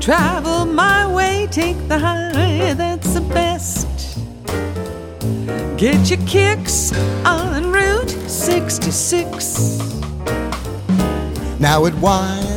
travel my way, take the highway, that's the best. Get your kicks on Route 66. Now it winds